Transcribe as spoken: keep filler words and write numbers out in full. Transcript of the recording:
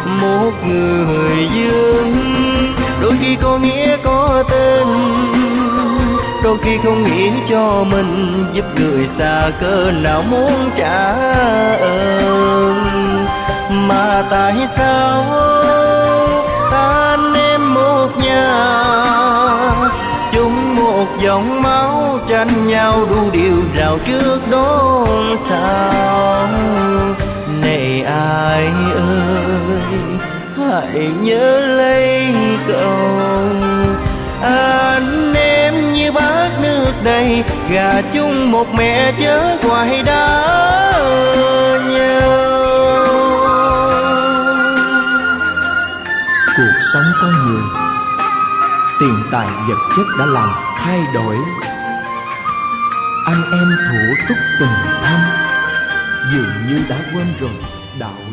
một người dương. Đôi khi có nghĩa có tên, đôi khi không nghĩ cho mình, giúp người xa cỡ nào muốn trả ơn. Mà tại sao ta anh em một nhà, chung một dòng máu, tranh nhau đu điều rào trước đón sao. Này ai ơi, hãy nhớ lấy cậu, anh em như bát nước đầy, gà chung một mẹ chớ hoài đã nhau. Cuộc sống con người, tiền tài vật chất đã làm thay đổi. Anh em thủ túc tình thâm, dường như đã quên rồi đạo